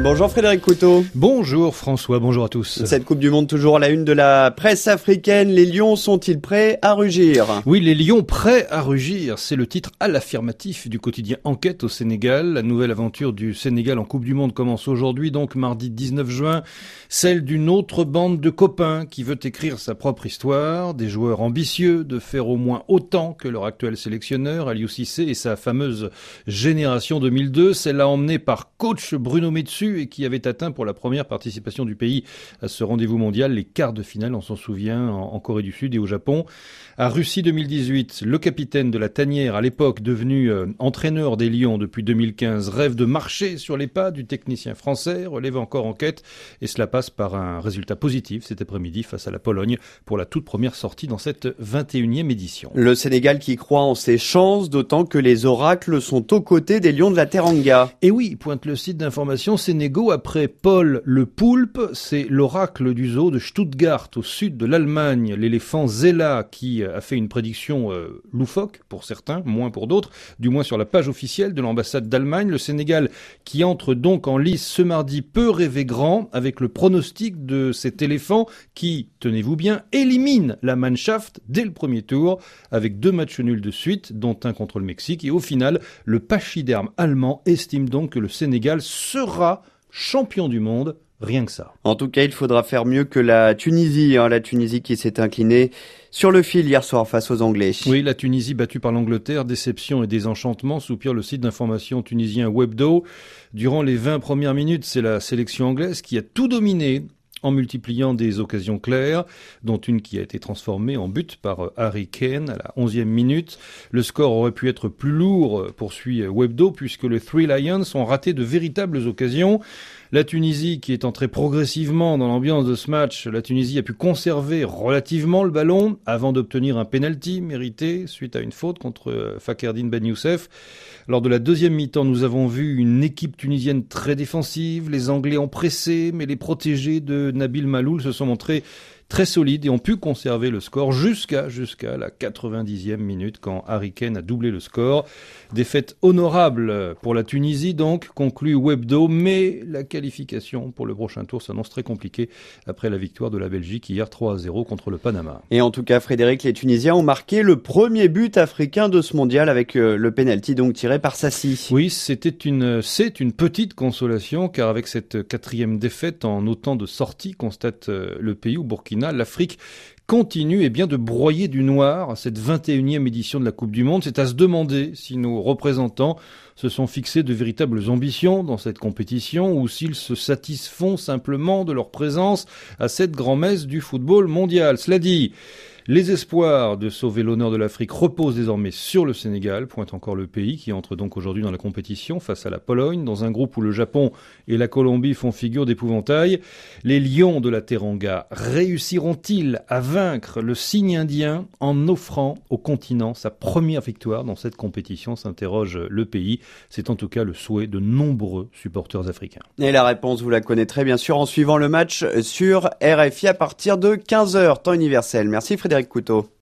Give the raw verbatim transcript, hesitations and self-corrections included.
Bonjour Frédéric Couteau. Bonjour François, bonjour à tous. Cette Coupe du Monde toujours à la une de la presse africaine. Les Lions sont-ils prêts à rugir ? Oui, les Lions prêts à rugir, c'est le titre à l'affirmatif du quotidien Enquête au Sénégal. La nouvelle aventure du Sénégal en Coupe du Monde commence aujourd'hui, donc mardi dix-neuf juin. Celle d'une autre bande de copains qui veut écrire sa propre histoire. Des joueurs ambitieux de faire au moins autant que leur actuel sélectionneur, Aliou Cissé, et sa fameuse génération deux mille deux. Celle-là emmenée par coach Bruno Metsu et qui avait atteint pour la première participation du pays à ce rendez-vous mondial les quarts de finale, on s'en souvient, en Corée du Sud et au Japon. À Russie deux mille dix-huit, le capitaine de la tanière, à l'époque devenu euh, entraîneur des Lions depuis deux mille quinze, rêve de marcher sur les pas du technicien français, relève encore Enquête, et cela passe par un résultat positif cet après-midi face à la Pologne pour la toute première sortie dans cette vingt et unième édition. Le Sénégal qui croit en ses chances, d'autant que les oracles sont aux côtés des Lions de la Teranga. Et oui, pointe le site d'information Sénégo, après Paul le Poulpe, c'est l'oracle du zoo de Stuttgart, au sud de l'Allemagne, l'éléphant Zella, qui a fait une prédiction euh, loufoque pour certains, moins pour d'autres, du moins sur la page officielle de l'ambassade d'Allemagne. Le Sénégal qui entre donc en lice ce mardi peut rêver grand, avec le pronostic de cet éléphant qui, tenez-vous bien, élimine la Mannschaft dès le premier tour, avec deux matchs nuls de suite, dont un contre le Mexique. Et au final, le pachyderme allemand estime donc que le Sénégal sera champion du monde. Rien que ça. En tout cas, il faudra faire mieux que la Tunisie. Hein, la Tunisie qui s'est inclinée sur le fil hier soir face aux Anglais. Oui, la Tunisie battue par l'Angleterre, déception et désenchantement, soupire le site d'information tunisien Webdo. Durant les vingt premières minutes, c'est la sélection anglaise qui a tout dominé, en multipliant des occasions claires, dont une qui a été transformée en but par Harry Kane à la onzième minute. Le score aurait pu être plus lourd, poursuit Webdo, puisque les Three Lions ont raté de véritables occasions. La Tunisie qui est entrée progressivement dans l'ambiance de ce match, la Tunisie a pu conserver relativement le ballon avant d'obtenir un penalty mérité suite à une faute contre Fakerdine Ben Youssef. Lors de la deuxième mi-temps, nous avons vu une équipe tunisienne très défensive. Les Anglais ont pressé, mais les protégés de Nabil Maloul se sont montrés très solides et ont pu conserver le score jusqu'à jusqu'à la quatre-vingt-dixième minute quand Harry Kane a doublé le score. Défaite honorable pour la Tunisie donc, conclut Webdo, mais la qualification pour le prochain tour s'annonce très compliquée après la victoire de la Belgique hier trois à zéro contre le Panama. Et en tout cas, Frédéric, les Tunisiens ont marqué le premier but africain de ce mondial avec le penalty donc tiré par Sassi. Oui, c'était une, c'est une petite consolation car avec cette quatrième défaite en autant de sorties, constate le pays au Burkina, l'Afrique continue eh bien, de broyer du noir à cette vingt et unième édition de la Coupe du Monde. C'est à se demander si nos représentants se sont fixés de véritables ambitions dans cette compétition ou s'ils se satisfont simplement de leur présence à cette grand-messe du football mondial. Cela dit, les espoirs de sauver l'honneur de l'Afrique reposent désormais sur le Sénégal, pointe encore le pays, qui entre donc aujourd'hui dans la compétition face à la Pologne, dans un groupe où le Japon et la Colombie font figure d'épouvantail. Les Lions de la Teranga réussiront-ils à vaincre le cygne indien en offrant au continent sa première victoire dans cette compétition, s'interroge le pays. C'est en tout cas le souhait de nombreux supporters africains. Et la réponse, vous la connaîtrez bien sûr en suivant le match sur R F I à partir de quinze heures, temps universel. Merci Frédéric Couteau.